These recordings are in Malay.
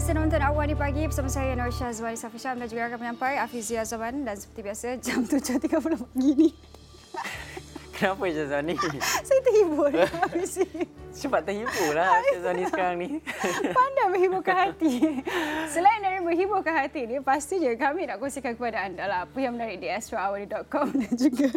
Biasa nonton Awal di Pagi bersama saya Nur Syazwani Safisham dan juga akan menyampai Afizia Zaman dan seperti biasa jam 7.30 pagi ni. Kenapa Syazwani? Saya terhibur Afizia. Cepat terhibur lah Syazwani sekarang ni. Pandai menghiburkan hati. Selain dari menghiburkan hati ni, pastinya kami nak kongsikan kepada anda lah apa yang menarik di astroawali.com dan juga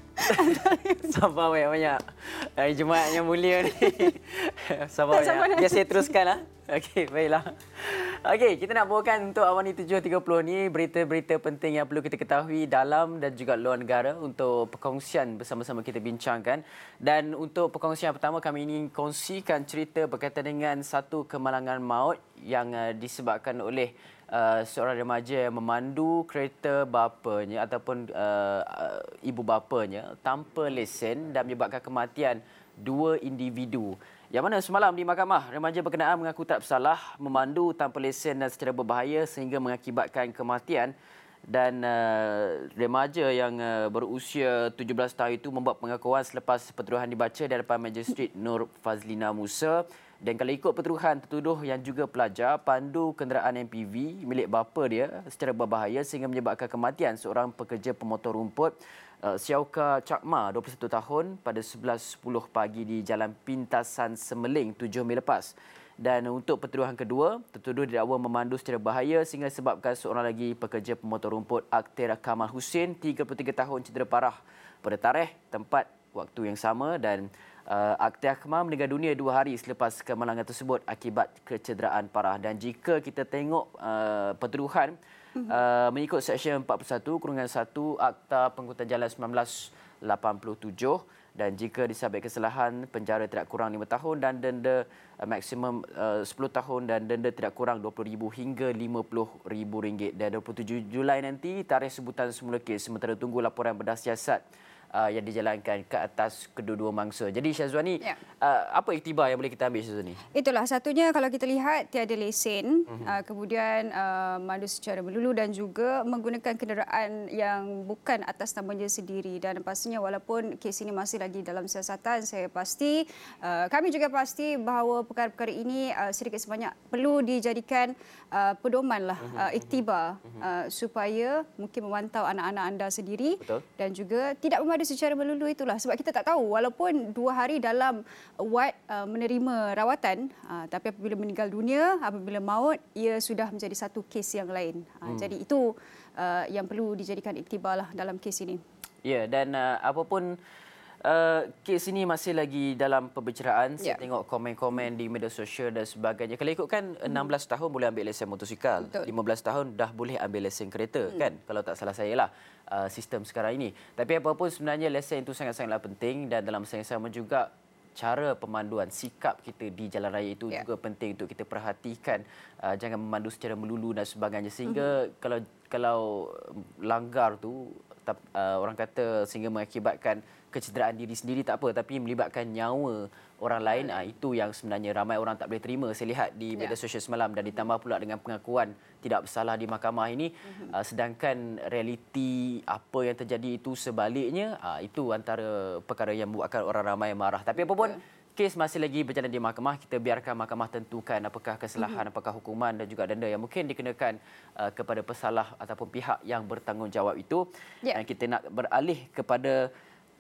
sabar banyak-banyak. Hari Jumaat yang mulia ni. Sabar banyak. Biar saya teruskan lah. Okey, baiklah. Okey, kita nak bawakan untuk Awal ni 7.30 ni berita-berita penting yang perlu kita ketahui dalam dan juga luar negara untuk perkongsian bersama-sama kita bincangkan. Dan untuk perkongsian pertama, kami ingin kongsikan cerita berkaitan dengan satu kemalangan maut yang disebabkan oleh seorang remaja yang memandu kereta bapanya ataupun ibu bapanya tanpa lesen dan menyebabkan kematian dua individu. Yang mana semalam di mahkamah, remaja berkenaan mengaku tak bersalah memandu tanpa lesen dan secara berbahaya sehingga mengakibatkan kematian. Dan remaja yang berusia 17 tahun itu membuat pengakuan selepas pertuduhan dibaca di hadapan Magistrate Nur Fazlina Musa. Dan kalau ikut pertuduhan, tertuduh yang juga pelajar pandu kenderaan MPV milik bapa dia secara berbahaya sehingga menyebabkan kematian seorang pekerja pemotor rumput Syauka Cakma, 21 tahun pada 11.10 pagi di Jalan Pintasan Semeling 7 Mei lepas. Dan untuk pertuduhan kedua, tertuduh didakwa memandu secara bahaya sehingga sebabkan seorang lagi pekerja pemotor rumput Aktera Kamal Hussein, 33 tahun cedera parah pada tarikh, tempat, waktu yang sama dan Aktera Kamal meninggal dunia 2 hari selepas kemalangan tersebut akibat kecederaan parah. Dan jika kita tengok pertuduhan mengikut Seksyen 41/1 Akta Pengangkutan Jalan 1987 dan jika disabit kesalahan penjara tidak kurang 5 tahun dan denda maksimum 10 tahun dan denda tidak kurang RM20,000 hingga RM50,000. Dan 27 Julai nanti tarikh sebutan semula kes sementara tunggu laporan bedah siasat yang dijalankan ke atas kedua-dua mangsa. Jadi Syazwani, apa iktibar yang boleh kita ambil Syazwani? Itulah satunya kalau kita lihat tiada lesen, kemudian mandu secara melulu dan juga menggunakan kenderaan yang bukan atas namanya sendiri. Dan pastinya walaupun kes ini masih lagi dalam siasatan, kami juga pasti bahawa perkara-perkara ini sedikit sebanyak perlu dijadikan pedoman lah, iktibar supaya mungkin memantau anak-anak anda sendiri. Betul. Dan juga tidak memandu secara melulu itulah sebab kita tak tahu walaupun 2 hari dalam ward menerima rawatan tapi apabila meninggal dunia, apabila maut, ia sudah menjadi satu kes yang lain. Jadi itu yang perlu dijadikan iktibar lah dalam kes ini. Ya, dan apapun kes ini masih lagi dalam pembicaraan. Saya tengok komen-komen di media sosial dan sebagainya. Kalau ikutkan 16 tahun boleh ambil lesen motosikal, 15 tahun dah boleh ambil lesen kereta kan? Kalau tak salah saya lah sistem sekarang ini. Tapi apapun sebenarnya lesen itu sangat-sangatlah penting dan dalam masa yang sama juga cara pemanduan, sikap kita di jalan raya itu juga penting untuk kita perhatikan. Jangan memandu secara melulu dan sebagainya sehingga kalau langgar tu orang kata sehingga mengakibatkan kecederaan diri sendiri tak apa tapi melibatkan nyawa orang lain, itu yang sebenarnya ramai orang tak boleh terima. Saya lihat di media sosial semalam dan ditambah pula dengan pengakuan tidak bersalah di mahkamah ini, sedangkan realiti apa yang terjadi itu sebaliknya, itu antara perkara yang membuatkan orang ramai marah. Tapi apapun, kes masih lagi berjalan di mahkamah. Kita biarkan mahkamah tentukan apakah kesalahan, apakah hukuman dan juga denda yang mungkin dikenakan kepada pesalah ataupun pihak yang bertanggungjawab itu. Dan kita nak beralih kepada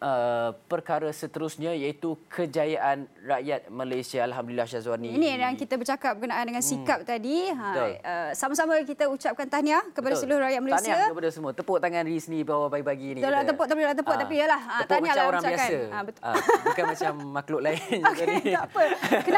perkara seterusnya iaitu kejayaan rakyat Malaysia. Alhamdulillah Syazwani. Ini yang kita bercakap berkenaan dengan sikap tadi. Sama-sama kita ucapkan tahniah kepada seluruh rakyat Malaysia. Tahniah kepada semua. Tepuk tangan diri sendiri bawah pagi-pagi ni. Tepuk tapi yalah. Tepuk macam orang biasa. Bukan macam makhluk lain. Okay, tak apa.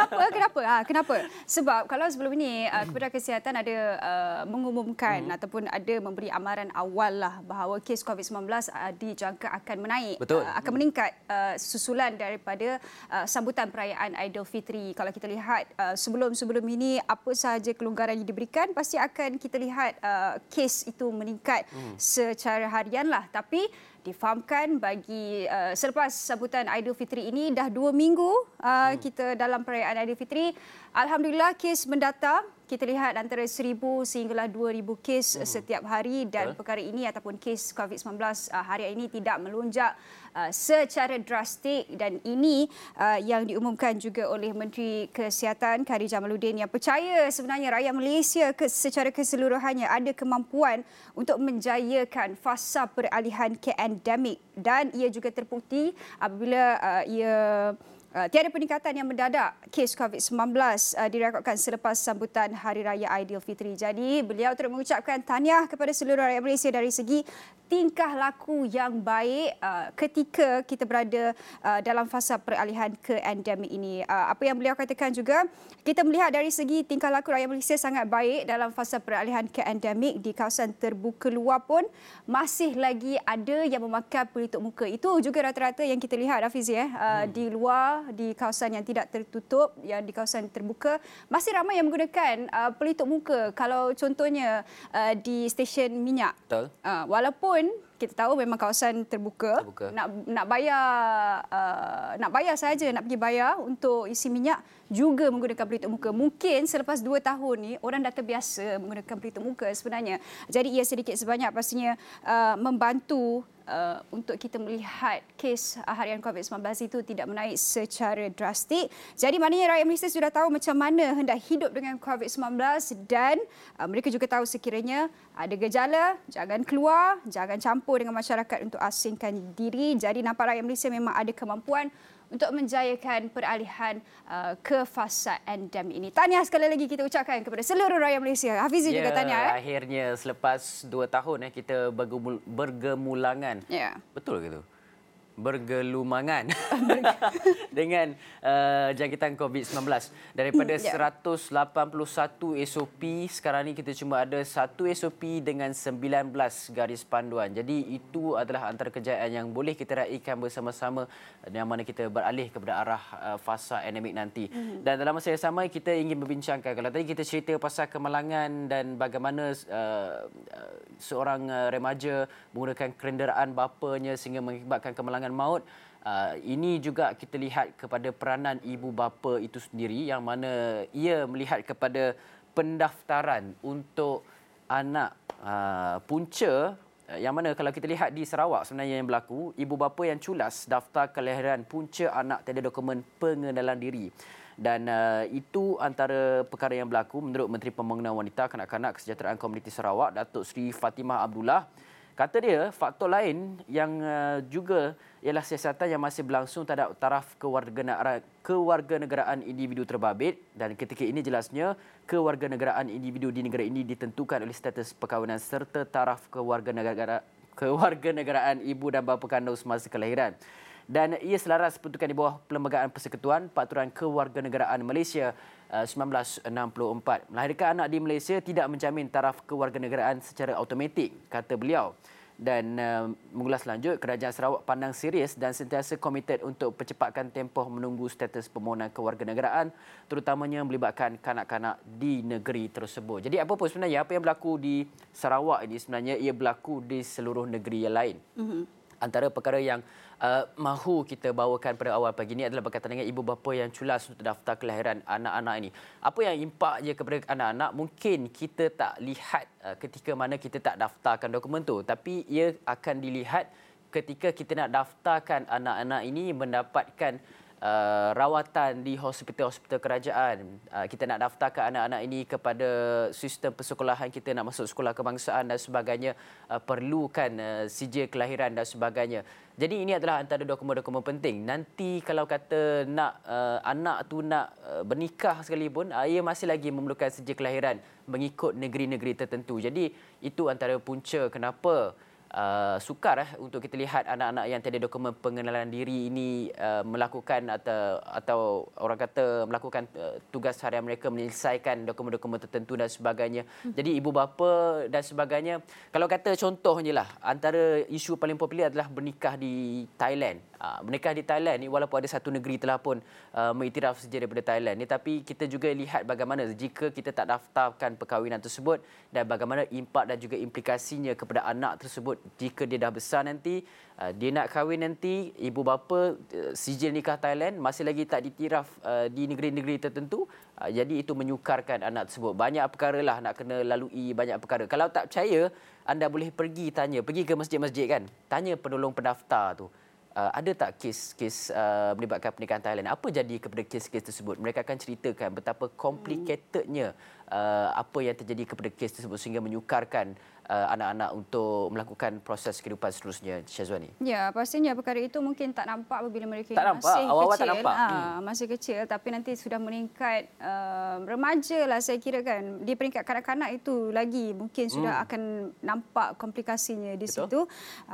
Kenapa? Sebab kalau sebelum ini Kementerian Kesihatan ada mengumumkan ataupun ada memberi amaran awal lah bahawa kes COVID-19 dijangka akan menaik. Betul. Akan meningkat susulan daripada sambutan perayaan Aidilfitri. Kalau kita lihat sebelum ini apa sahaja kelonggaran yang diberikan, pasti akan kita lihat kes itu meningkat secara harian lah. Tapi difahamkan bagi selepas sambutan Aidilfitri ini dah 2 minggu kita dalam perayaan Aidilfitri, alhamdulillah kes mendata kita lihat antara 1,000 sehinggalah 2,000 kes setiap hari dan perkara ini ataupun kes COVID-19 hari ini tidak melonjak secara drastik dan ini yang diumumkan juga oleh Menteri Kesihatan Khairy Jamaluddin yang percaya sebenarnya rakyat Malaysia secara keseluruhannya ada kemampuan untuk menjayakan fasa peralihan ke endemik dan ia juga terbukti apabila tiada peningkatan yang mendadak kes COVID-19 direkodkan selepas sambutan Hari Raya Aidilfitri. Jadi beliau turut mengucapkan tahniah kepada seluruh rakyat Malaysia dari segi tingkah laku yang baik ketika kita berada dalam fasa peralihan ke endemik ini. Apa yang beliau katakan juga, kita melihat dari segi tingkah laku rakyat Malaysia sangat baik dalam fasa peralihan ke endemik. Di kawasan terbuka luar pun masih lagi ada yang memakai pelitup muka. Itu juga rata-rata yang kita lihat, Hafizi, di luar, di kawasan yang tidak tertutup, yang di kawasan terbuka, masih ramai yang menggunakan pelitup muka. Kalau contohnya di stesen minyak. Betul. Walaupun kita tahu memang kawasan terbuka. Nak bayar saja, nak pergi bayar untuk isi minyak juga menggunakan pelitup muka. Mungkin selepas 2 tahun ni orang dah terbiasa menggunakan pelitup muka sebenarnya. Jadi ia sedikit sebanyak pastinya membantu untuk kita melihat kes harian COVID-19 itu tidak menaik secara drastik. Jadi maknanya rakyat Malaysia sudah tahu macam mana hendak hidup dengan COVID-19 dan mereka juga tahu sekiranya ada gejala, jangan keluar, jangan campur dengan masyarakat untuk asingkan diri. Jadi nampak rakyat Malaysia memang ada kemampuan untuk menjayakan peralihan ke fasa endemik ini. Tahniah sekali lagi kita ucapkan kepada seluruh rakyat Malaysia. Hafizi juga tahniah. Akhirnya selepas 2 tahun kita bergemulangan. Betul ke tu? Bergelumangan dengan jangkitan COVID-19. Daripada 181 SOP, sekarang ni kita cuma ada 1 SOP dengan 19 garis panduan. Jadi itu adalah antara kejayaan yang boleh kita raikan bersama-sama yang mana kita beralih kepada arah fasa endemik nanti. Dan dalam masa yang sama kita ingin membincangkan, kalau tadi kita cerita pasal kemalangan dan bagaimana seorang remaja menggunakan kenderaan bapanya sehingga mengakibatkan kemalangan maut. Ini juga kita lihat kepada peranan ibu bapa itu sendiri yang mana ia melihat kepada pendaftaran untuk anak punca yang mana kalau kita lihat di Sarawak sebenarnya yang berlaku, ibu bapa yang culas daftar kelahiran punca anak tiada dokumen pengenalan diri. Dan itu antara perkara yang berlaku menurut Menteri Pembangunan Wanita, Kanak-kanak, Kesejahteraan Komuniti Sarawak, Datuk Seri Fatimah Abdullah. Kata dia, faktor lain yang juga ialah siasatan yang masih berlangsung terhadap taraf kewarganegaraan individu terbabit dan ketika ini jelasnya kewarganegaraan individu di negara ini ditentukan oleh status perkahwinan serta taraf kewarganegaraan ibu dan bapa kandung semasa kelahiran. Dan ia selaras peruntukan di bawah Perlembagaan Persekutuan Peraturan Kewarganegaraan Malaysia 1964. Melahirkan anak di Malaysia tidak menjamin taraf kewarganegaraan secara automatik, kata beliau. Dan mengulas lanjut, Kerajaan Sarawak pandang serius dan sentiasa komited untuk percepatkan tempoh menunggu status permohonan kewarganegaraan, terutamanya melibatkan kanak-kanak di negeri tersebut. Jadi apa pun sebenarnya, apa yang berlaku di Sarawak ini sebenarnya ia berlaku di seluruh negeri yang lain. Antara perkara yang mahu kita bawakan pada awal pagi ini adalah berkaitan dengan ibu bapa yang culas untuk daftar kelahiran anak-anak ini. Apa yang impaknya kepada anak-anak mungkin kita tak lihat ketika mana kita tak daftarkan dokumen tu, tapi ia akan dilihat ketika kita nak daftarkan anak-anak ini mendapatkan rawatan di hospital-hospital kerajaan. Kita nak daftarkan anak-anak ini kepada sistem persekolahan, kita nak masuk sekolah kebangsaan dan sebagainya, perlukan sijil kelahiran dan sebagainya. Jadi ini adalah antara dokumen-dokumen penting. Nanti kalau kata nak anak tu nak bernikah sekalipun, ia masih lagi memerlukan sijil kelahiran mengikut negeri-negeri tertentu. Jadi itu antara punca kenapa sukar untuk kita lihat anak-anak yang tiada dokumen pengenalan diri ini melakukan atau orang kata melakukan tugas harian mereka menyelesaikan dokumen-dokumen tertentu dan sebagainya. Jadi ibu bapa dan sebagainya, kalau kata contohnya lah, antara isu paling popular adalah bernikah di Thailand. Menikah di Thailand ni walaupun ada satu negeri telah pun mengiktiraf sejarah daripada Thailand ni, tapi kita juga lihat bagaimana jika kita tak daftarkan perkahwinan tersebut dan bagaimana impak dan juga implikasinya kepada anak tersebut jika dia dah besar nanti, dia nak kahwin nanti, ibu bapa sijil nikah Thailand masih lagi tak diiktiraf di negeri-negeri tertentu. Jadi itu menyukarkan anak tersebut. Banyak perkara lah nak kena lalui, banyak perkara. Kalau tak percaya, anda boleh pergi ke masjid-masjid kan, tanya penolong pendaftar tu. Ada tak kes-kes melibatkan pernikahan Thailand? Apa jadi kepada kes-kes tersebut? Mereka akan ceritakan betapa complicatednya apa yang terjadi kepada kes tersebut sehingga menyukarkan anak-anak untuk melakukan proses kehidupan seterusnya, Syazwani. Ya, pastinya perkara itu mungkin tak nampak apabila mereka tak masih awal-awal kecil. Tak nampak. Masih kecil, tapi nanti sudah meningkat remaja lah saya kira kan. Di peringkat kanak-kanak itu lagi mungkin sudah akan nampak komplikasinya di situ.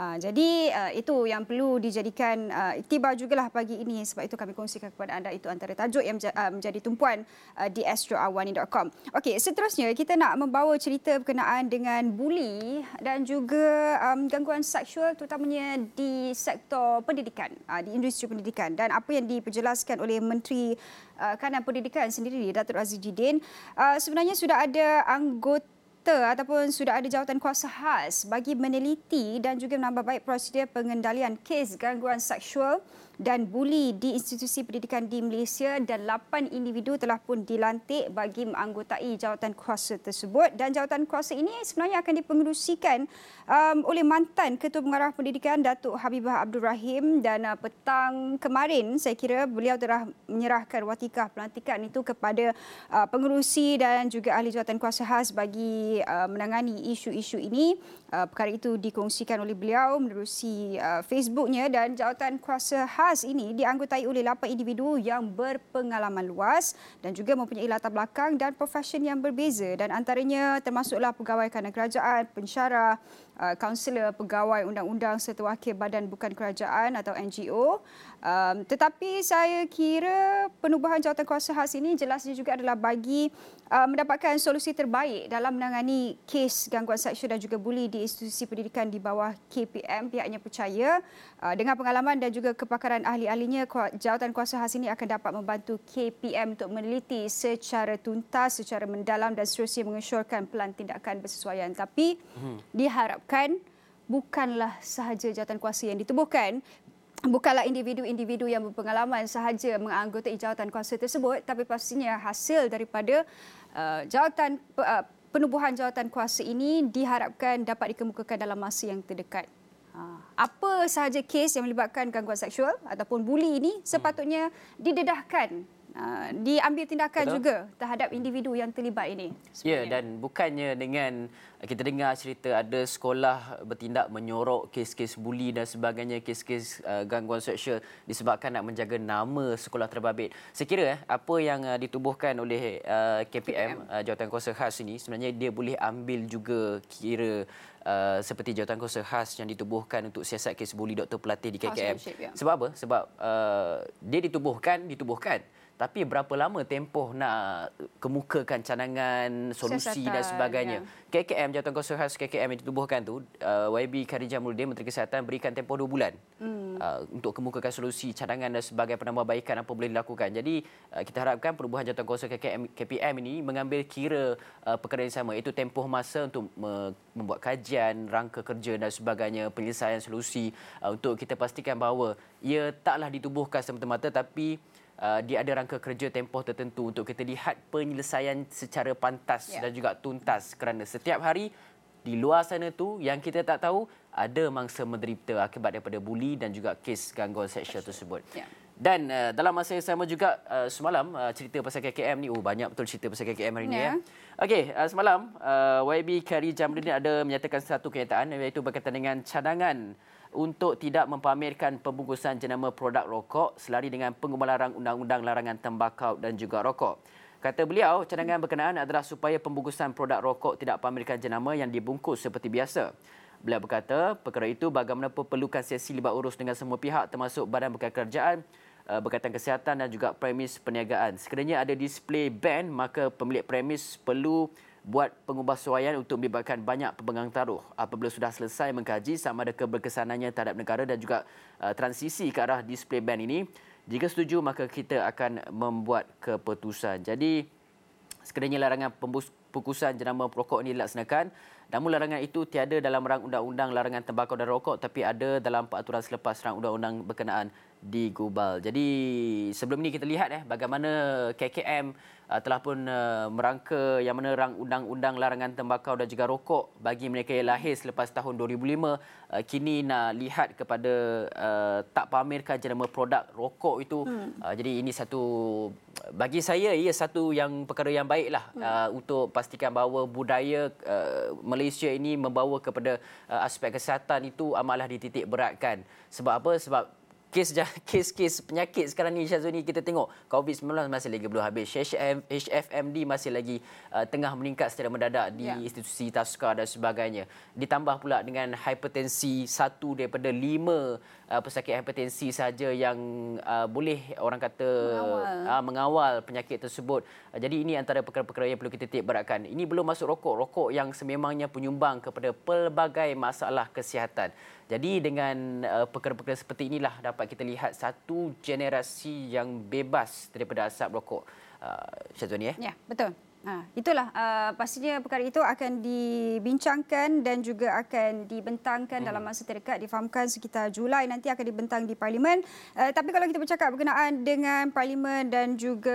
Jadi itu yang perlu dijadikan iktibar jugalah pagi ini. Sebab itu kami kongsikan kepada anda, itu antara tajuk yang menjadi tumpuan di astroawani.com. Okey, seterusnya kita nak membawa cerita berkenaan dengan buli dan juga gangguan seksual terutamanya di sektor pendidikan, di industri pendidikan, dan apa yang diperjelaskan oleh Menteri Kanan Pendidikan sendiri, Datuk Razidin. Sebenarnya sudah ada anggota ataupun sudah ada jawatan kuasa khas bagi meneliti dan juga menambah baik prosedur pengendalian kes gangguan seksual dan buli di institusi pendidikan di Malaysia, dan 8 individu telah pun dilantik bagi menganggotai jawatan kuasa tersebut. Dan jawatan kuasa ini sebenarnya akan dipengerusikan oleh mantan Ketua Pengarah Pendidikan Datuk Habibah Abdul Rahim, dan petang kemarin saya kira beliau telah menyerahkan watikah pelantikan itu kepada pengerusi dan juga ahli jawatan kuasa khas bagi menangani isu-isu ini. Perkara itu dikongsikan oleh beliau menerusi Facebooknya, dan jawatan kuasa khas ini dianggotai oleh 8 individu yang berpengalaman luas dan juga mempunyai latar belakang dan profesi yang berbeza, dan antaranya termasuklah pegawai kanan kerajaan, pensyarah, kaunselor, pegawai undang-undang serta wakil badan bukan kerajaan atau NGO. Tetapi saya kira penubuhan jawatan kuasa khas ini jelasnya juga adalah bagi mendapatkan solusi terbaik dalam menangani kes gangguan seksual dan juga buli di institusi pendidikan di bawah KPM. Pihaknya percaya dengan pengalaman dan juga kepakaran ahli-ahlinya, jawatan kuasa khas ini akan dapat membantu KPM untuk meneliti secara tuntas, secara mendalam dan seterusnya mengesyorkan pelan tindakan bersesuaian. Tapi diharapkan bukanlah sahaja jawatan kuasa yang ditubuhkan, bukanlah individu-individu yang berpengalaman sahaja menganggotai jawatan kuasa tersebut, tapi pastinya hasil daripada penubuhan jawatan kuasa ini diharapkan dapat dikemukakan dalam masa yang terdekat. Apa sahaja kes yang melibatkan gangguan seksual ataupun buli ini sepatutnya didedahkan, diambil tindakan juga terhadap individu yang terlibat ini. Ya, dan bukannya dengan kita dengar cerita ada sekolah bertindak menyorok kes-kes buli dan sebagainya, kes-kes gangguan seksual disebabkan nak menjaga nama sekolah terbabit. Saya kira apa yang ditubuhkan oleh KPM, jawatan kuasa khas ini, sebenarnya dia boleh ambil juga kira seperti jawatan kuasa khas yang ditubuhkan untuk siasat kes buli Dr. Pelatih di KKM. Sebab apa? Sebab dia ditubuhkan, tapi berapa lama tempoh nak kemukakan cadangan, solusi dan sebagainya. KKM, jawatan kuasa khas KKM yang ditubuhkan tu, YB Khairy Jamaluddin, Menteri Kesihatan, berikan tempoh 2 bulan untuk kemukakan solusi, cadangan dan sebagainya, penambahbaikan apa boleh dilakukan. Jadi kita harapkan perubahan jawatan kuasa KPM ini mengambil kira perkara yang sama, iaitu tempoh masa untuk membuat kajian, rangka kerja dan sebagainya, penyelesaian solusi, untuk kita pastikan bahawa ia taklah ditubuhkan semata-mata, tapi dia ada rangka kerja tempoh tertentu untuk kita lihat penyelesaian secara pantas dan juga tuntas, kerana setiap hari di luar sana tu yang kita tak tahu ada mangsa menderita akibat daripada buli dan juga kes gangguan seksual tersebut. Dan dalam masa yang sama juga semalam cerita pasal KKM ni, banyak betul cerita pasal KKM hari ni Okey, semalam YB Khairy Jamaluddin ada menyatakan satu kenyataan, iaitu berkaitan dengan cadangan untuk tidak mempamerkan pembungkusan jenama produk rokok selari dengan pengumuman larang Undang-Undang Larangan Tembakau dan juga Rokok. Kata beliau, cadangan berkenaan adalah supaya pembungkusan produk rokok tidak pamerkan jenama yang dibungkus seperti biasa. Beliau berkata, perkara itu bagaimana perlukan sesi libat urus dengan semua pihak termasuk Badan Bukan Kerajaan, berkaitan kesihatan dan juga premis perniagaan. Sekiranya ada display ban, maka pemilik premis perlu buat pengubahsuaian untuk melibatkan banyak pemegang taruh. Apabila sudah selesai mengkaji sama ada keberkesanannya terhadap negara dan juga transisi ke arah display ban ini, jika setuju maka kita akan membuat keputusan. Jadi sekiranya larangan pembungkusan jenama perokok ini dilaksanakan, namun larangan itu tiada dalam rang undang-undang larangan tembakau dan rokok, tapi ada dalam peraturan selepas rang undang-undang berkenaan digubal. Jadi sebelum ini kita lihat bagaimana KKM telah pun merangka yang mana rang undang-undang larangan tembakau dan juga rokok bagi mereka yang lahir selepas tahun 2005, kini nak lihat kepada tak pamerkan jenama produk rokok itu. Jadi ini satu, bagi saya ia satu yang perkara yang baiklah untuk pastikan bahawa budaya Malaysia ini membawa kepada aspek kesihatan itu amatlah dititik beratkan. Sebab apa? Sebab kes penyakit sekarang ni, Syazwani, kita tengok COVID-19 masih lagi belum habis. HFMD masih lagi tengah meningkat secara mendadak di institusi taska dan sebagainya. Ditambah pula dengan hipertensi, 1 daripada 5 pesakit hipertensi saja yang boleh orang kata mengawal penyakit tersebut. Jadi ini antara perkara-perkara yang perlu kita titik beratkan. Ini belum masuk rokok. Rokok yang sememangnya penyumbang kepada pelbagai masalah kesihatan. Jadi dengan perkara-perkara seperti inilah dapat kita lihat satu generasi yang bebas daripada asap rokok. Syazwani, Ya, betul. Itulah pastinya perkara itu akan dibincangkan dan juga akan dibentangkan dalam masa terdekat. Difahamkan sekitar Julai nanti akan dibentang di Parlimen. Tapi kalau kita bercakap berkenaan dengan Parlimen dan juga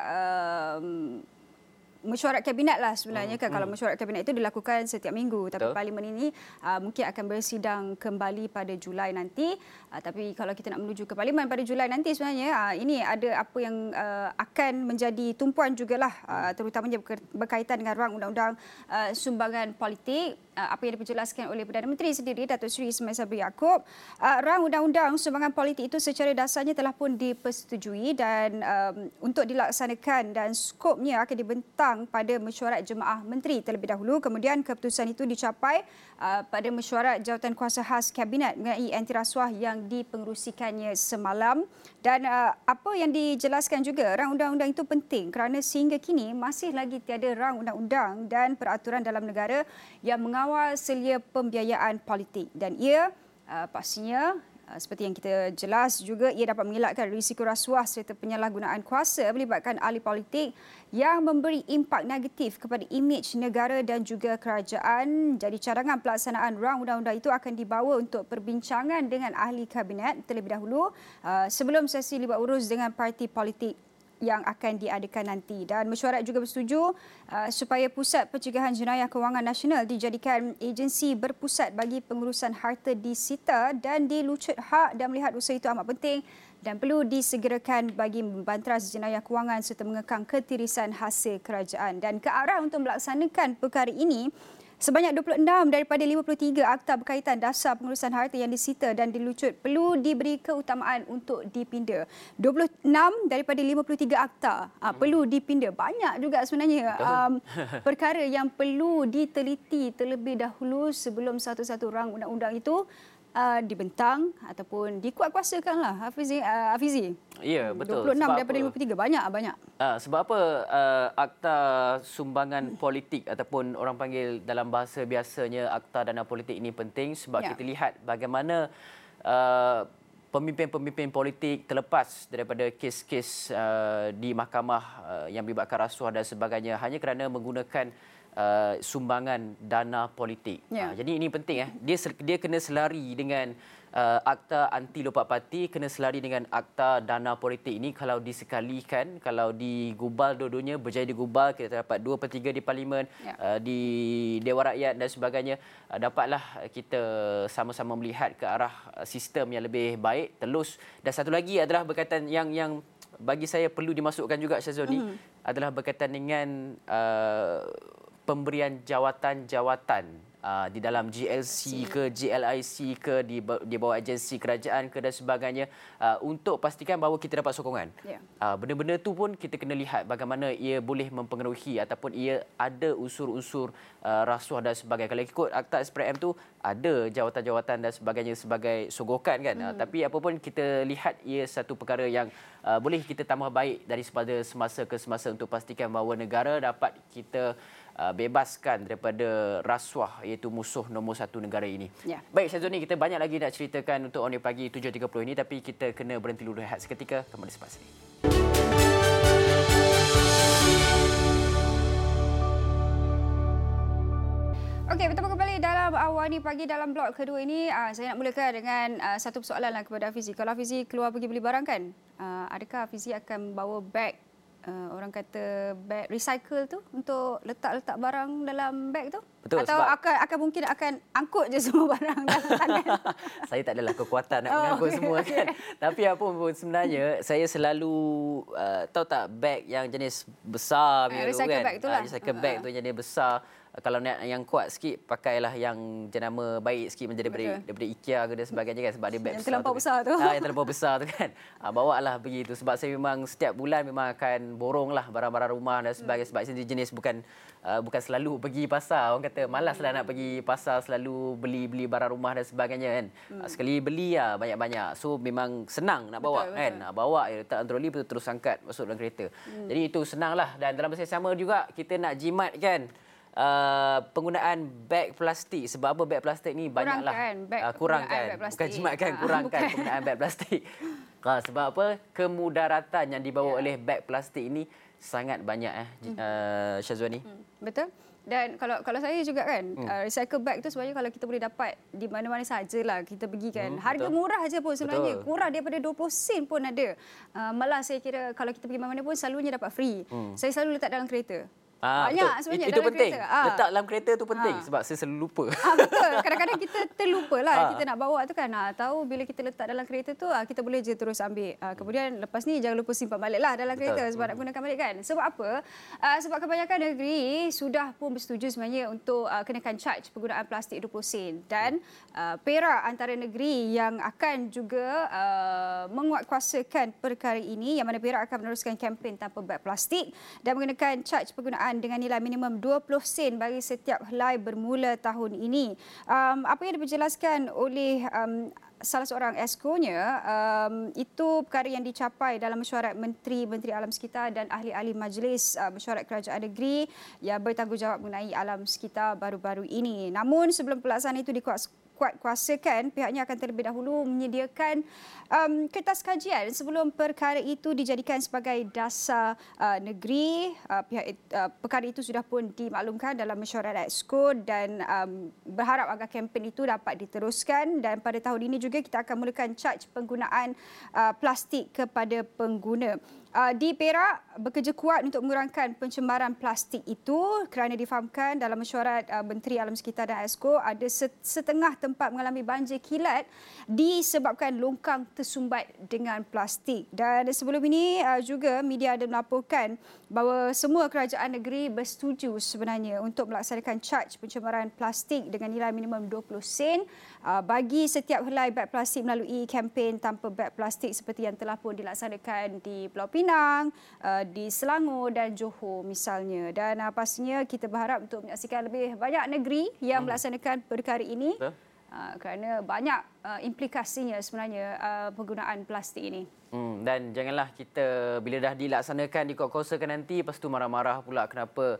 mesyuarat kabinet lah sebenarnya kan. Kalau mesyuarat kabinet itu dilakukan setiap minggu, tapi Parlimen ini mungkin akan bersidang kembali pada Julai nanti. Tapi kalau kita nak menuju ke Parlimen pada Julai nanti sebenarnya ini ada apa yang akan menjadi tumpuan jugalah, terutamanya berkaitan dengan rang undang-undang sumbangan politik. Apa yang diperjelaskan oleh Perdana Menteri sendiri, Datuk Seri Ismail Sabri Yaakob, rang undang-undang sumbangan politik itu secara dasarnya telah pun dipersetujui dan untuk dilaksanakan dan skopnya akan dibentang pada mesyuarat Jemaah Menteri terlebih dahulu. Kemudian keputusan itu dicapai pada mesyuarat jawatan kuasa khas Kabinet mengenai anti rasuah yang dipengerusikannya semalam. Dan apa yang dijelaskan juga, rang undang-undang itu penting kerana sehingga kini masih lagi tiada rang undang-undang dan peraturan dalam negara yang mengawal selia pembiayaan politik. Dan ia pastinya seperti yang kita jelas juga, ia dapat mengelakkan risiko rasuah serta penyalahgunaan kuasa melibatkan ahli politik yang memberi impak negatif kepada imej negara dan juga kerajaan. Jadi cadangan pelaksanaan rang undang-undang itu akan dibawa untuk perbincangan dengan ahli kabinet terlebih dahulu sebelum sesi libat urus dengan parti politik yang akan diadakan nanti. Dan mesyuarat juga bersetuju supaya Pusat Pencegahan Jenayah Kewangan Nasional dijadikan agensi berpusat bagi pengurusan harta disita dan dilucut hak, dan melihat usaha itu amat penting dan perlu disegerakan bagi membanteras jenayah kewangan serta mengekang ketirisan hasil kerajaan. Dan ke arah untuk melaksanakan perkara ini, sebanyak 26 daripada 53 akta berkaitan dasar pengurusan harta yang disita dan dilucut perlu diberi keutamaan untuk dipinda. 26 daripada 53 akta perlu dipinda. Banyak juga sebenarnya perkara yang perlu diteliti terlebih dahulu sebelum satu-satu rang undang-undang itu dibentang ataupun dikuatkuasakanlah, Hafizi. Ya, betul. 26 daripada 53 banyak. Sebab apa akta sumbangan politik ataupun orang panggil dalam bahasa biasanya akta dana politik ini penting sebab kita lihat bagaimana pemimpin-pemimpin politik terlepas daripada kes-kes di mahkamah yang melibatkan rasuah dan sebagainya hanya kerana menggunakan sumbangan dana politik. Jadi ini penting. Dia kena selari dengan akta anti lompat parti, kena selari dengan akta dana politik ini. Kalau disekalikan, kalau digubal dua-duanya, berjaya digubal, kita dapat 2/3 di Parlimen, di Dewan Rakyat dan sebagainya, dapatlah kita sama-sama melihat ke arah sistem yang lebih baik, telus. Dan satu lagi adalah berkaitan yang bagi saya perlu dimasukkan juga, Syazwani, adalah berkaitan dengan pemberian jawatan-jawatan di dalam GLC ke GLIC ke di bawah agensi kerajaan ke dan sebagainya untuk pastikan bahawa kita dapat sokongan. Benda-benda tu pun kita kena lihat bagaimana ia boleh mempengaruhi ataupun ia ada unsur-unsur rasuah dan sebagainya. Kalau ikut akta SPRM tu ada jawatan-jawatan dan sebagainya sebagai sogokan kan. Tapi apa pun kita lihat ia satu perkara yang boleh kita tambah baik daripada semasa ke semasa untuk pastikan bahawa negara dapat kita bebaskan daripada rasuah, iaitu musuh nombor 1 negara ini. Ya. Baik, Syazwani, kita banyak lagi nak ceritakan untuk On Air Pagi 7.30 ini, tapi kita kena berhenti dulu rehat seketika. Kembali selepas ini. Okey, bertemu kembali dalam Awani Pagi dalam blok kedua ini. Saya nak mulakan dengan satu persoalan kepada Hafizi. Kalau Hafizi keluar pergi beli barang kan, adakah Hafizi akan bawa beg, orang kata beg recycle tu untuk letak barang dalam beg tu? Betul, atau akan mungkin akan angkut je semua barang dalam tangan? Saya tak adalah kekuatan nak mengangkut semua kan. Tapi apa pun sebenarnya saya selalu tahu tak beg yang jenis besar punya tu recycle kan. Bag tu lah. Recycle bag tu jenis besar. Kalau nak yang kuat sikit, pakailah yang jenama baik sikit, menjadi daripada IKEA ke dan sebagainya kan, sebab dia beg yang terlampau besar tu. Yang terlampau besar tu kan. Bawa lah pergi tu, sebab saya memang setiap bulan memang akan borong lah barang-barang rumah dan sebagainya, sebab saya jenis bukan selalu pergi pasar. Orang kata malaslah nak pergi pasar selalu beli barang rumah dan sebagainya kan. Sekali beli lah banyak-banyak. So memang senang nak bawa kan. Bawa letak dalam troli, terus angkat masuk dalam kereta. Jadi itu senanglah, dan dalam masa yang sama juga kita nak jimat kan penggunaan beg plastik. Sebab apa beg plastik ni banyaklah kurangkan, bukan jimatkan, kurangkan penggunaan beg plastik. Sebab apa, kemudaratan yang dibawa oleh beg plastik ini sangat banyak Syazwani. Betul. Dan kalau saya juga kan, recycle bag tu sebenarnya kalau kita boleh dapat di mana-mana sajalah kita pergi kan. Harga murah aja pun sebenarnya. Kurang daripada 20 sen pun ada. Malah saya kira kalau kita pergi mana-mana pun selalunya dapat free. Saya selalu letak dalam kereta. Banyak sebenarnya itu dalam penting. kereta. Letak dalam kereta tu penting sebab saya selalu lupa. Betul. Kadang-kadang kita terlupa lah kita nak bawa tu kan. Tahu bila kita letak dalam kereta tu kita boleh je terus ambil. Kemudian lepas ni jangan lupa simpan balik lah dalam kereta sebab nak gunakan balik kan. Sebab apa? Sebab kebanyakan negeri sudah pun bersetuju sebenarnya untuk kenakan charge penggunaan plastik 20 sen. Dan Perak antara negeri yang akan juga menguatkuasakan perkara ini, yang mana Perak akan meneruskan kempen tanpa beg plastik dan mengenakan charge penggunaan dengan nilai minimum 20 sen bagi setiap helai bermula tahun ini. Apa yang diperjelaskan oleh salah seorang esko-nya, itu perkara yang dicapai dalam mesyuarat Menteri Alam Sekitar dan ahli-ahli Majlis Mesyuarat Kerajaan Negeri yang bertanggungjawab mengenai alam sekitar baru-baru ini. Namun sebelum pelaksanaan itu dikuatkuasakan, pihaknya akan terlebih dahulu menyediakan kertas kajian sebelum perkara itu dijadikan sebagai dasar negeri. Perkara itu sudah pun dimaklumkan dalam mesyuarat Exco dan berharap agar kempen itu dapat diteruskan, dan pada tahun ini juga kita akan mulakan charge penggunaan plastik kepada pengguna. Di Perak bekerja kuat untuk mengurangkan pencemaran plastik itu kerana difahamkan dalam mesyuarat Menteri Alam Sekitar dan Exco ada setengah tempat mengalami banjir kilat disebabkan longkang tersumbat dengan plastik. Dan sebelum ini juga media ada melaporkan bahawa semua kerajaan negeri bersetuju sebenarnya untuk melaksanakan charge pencemaran plastik dengan nilai minimum 20 sen bagi setiap helai beg plastik melalui kempen tanpa beg plastik seperti yang telah pun dilaksanakan di Pulau Pinang, di Selangor dan Johor misalnya. Dan pastinya kita berharap untuk menyaksikan lebih banyak negeri yang melaksanakan perkara ini kerana banyak implikasinya sebenarnya penggunaan plastik ini. Dan janganlah kita bila dah dilaksanakan, dikuatkuasakan nanti, lepas tu marah-marah pula kenapa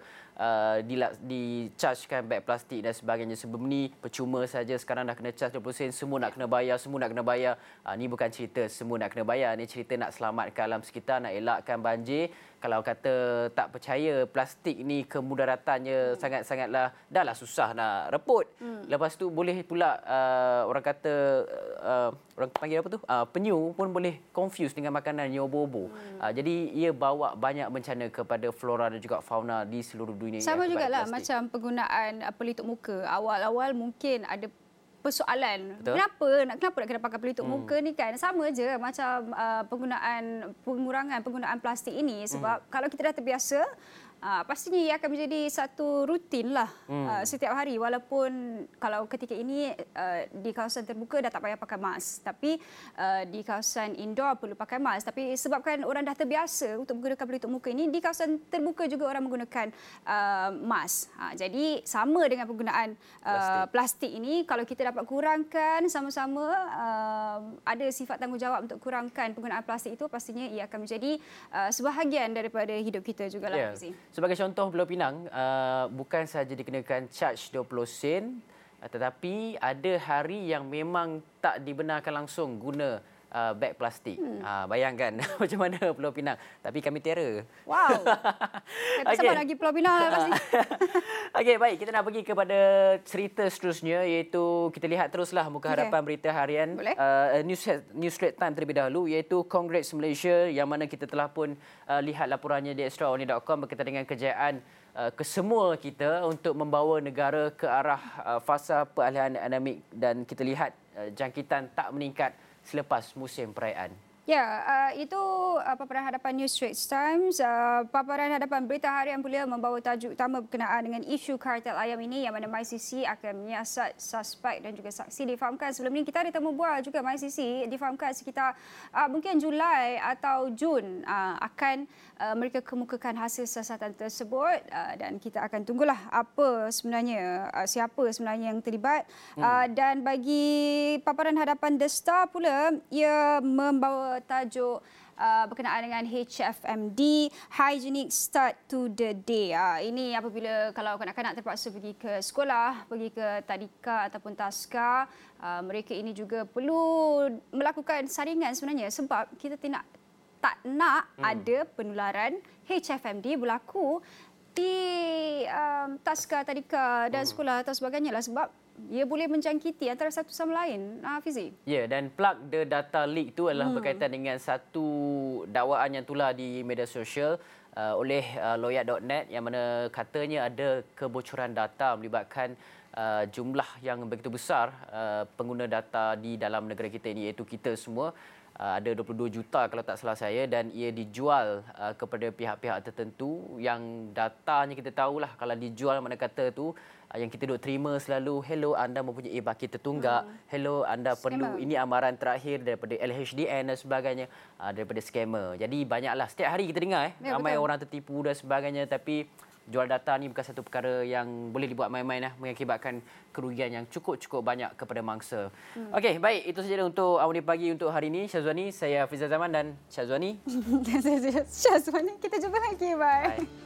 di-chargekan beg plastik dan sebagainya. Sebelum ni percuma saja, sekarang dah kena charge 20 sen, semua nak kena bayar, semua nak kena bayar. Ni bukan cerita semua nak kena bayar, ni cerita nak selamatkan alam sekitar, nak elakkan banjir. Kalau kata tak percaya plastik ni kemudaratannya sangat-sangatlah dahlah susah nak reput. Lepas tu boleh pula orang kata orang panggil apa tu? Penyu pun boleh confuse dengan makanan yang obo-obo. Jadi ia bawa banyak bencana kepada flora dan juga fauna di seluruh dunia. Sama jugalah macam penggunaan pelitup muka. Awal-awal mungkin ada persoalan. Betul. Kenapa nak kena pakai pelitup muka ni kan? Sama je macam pengurangan penggunaan plastik ini, sebab kalau kita dah terbiasa, pastinya ia akan menjadi satu rutin lah setiap hari. Walaupun kalau ketika ini di kawasan terbuka dah tak payah pakai mask, tapi di kawasan indoor perlu pakai mask. Tapi sebabkan orang dah terbiasa untuk menggunakan pelitup muka ini, di kawasan terbuka juga orang menggunakan mask. Jadi sama dengan penggunaan plastik ini, kalau kita dapat kurangkan sama-sama, ada sifat tanggungjawab untuk kurangkan penggunaan plastik itu, pastinya ia akan menjadi sebahagian daripada hidup kita jugalah. Yeah. Sebagai contoh, Pulau Pinang bukan sahaja dikenakan charge 20 sen, tetapi ada hari yang memang tak dibenarkan langsung guna beg plastik. Bayangkan macam mana Pulau Pinang. Tapi kami terror. Wow. Sama lagi Pulau Pinang lah pasti. Okey, baik. Kita nak pergi kepada cerita seterusnya, iaitu kita lihat teruslah muka hadapan berita harian News Straits Times terlebih dahulu, iaitu Congress Malaysia, yang mana kita telah pun lihat laporannya di extraordinary.com berkaitan dengan kejayaan kesemua kita untuk membawa negara ke arah fasa peralihan endemik, dan kita lihat jangkitan tak meningkat selepas musim perayaan. Ya, itu paparan hadapan News Straits Times. Paparan hadapan berita harian pula membawa tajuk utama berkenaan dengan isu kartel ayam ini, yang mana MyCC akan menyiasat suspek dan juga saksi. Difahamkan sebelum ini kita ada temu bual juga MyCC, difahamkan sekitar mungkin Julai atau Jun akan mereka kemukakan hasil siasatan tersebut, dan kita akan tunggulah apa sebenarnya, siapa sebenarnya yang terlibat. Dan bagi paparan hadapan The Star pula, ia membawa tajuk berkenaan dengan HFMD, Hygienic Start to the Day. Ini apabila kalau kanak-kanak terpaksa pergi ke sekolah, pergi ke tadika ataupun taska, mereka ini juga perlu melakukan saringan sebenarnya, sebab kita tak nak ada penularan HFMD berlaku di taska, tadika dan sekolah atau sebagainya lah, sebab ia boleh menjangkiti antara satu sama lain. Fizi. Ya, dan plug the data leak itu adalah berkaitan dengan satu dakwaan yang tular di media sosial oleh lawyer.net, yang mana katanya ada kebocoran data melibatkan jumlah yang begitu besar pengguna data di dalam negara kita ini, iaitu kita semua. Ada 22 juta kalau tak salah saya, dan ia dijual kepada pihak-pihak tertentu yang datanya kita tahulah kalau dijual, mana kata tu yang kita duk terima selalu, hello anda mempunyai baki tertunggak, hello anda perlu, ini amaran terakhir daripada LHDN dan sebagainya, daripada scammer. Jadi banyaklah, setiap hari kita dengar ramai orang tertipu dan sebagainya, tapi jual data ni bukan satu perkara yang boleh dibuat main-main, mengakibatkan kerugian yang cukup banyak kepada mangsa. Okey, baik, itu sahaja untuk Awani Pagi untuk hari ini. Syazwani, saya Fizal Zaman dan Syazwani. Syazwani, kita jumpa lagi. Bye.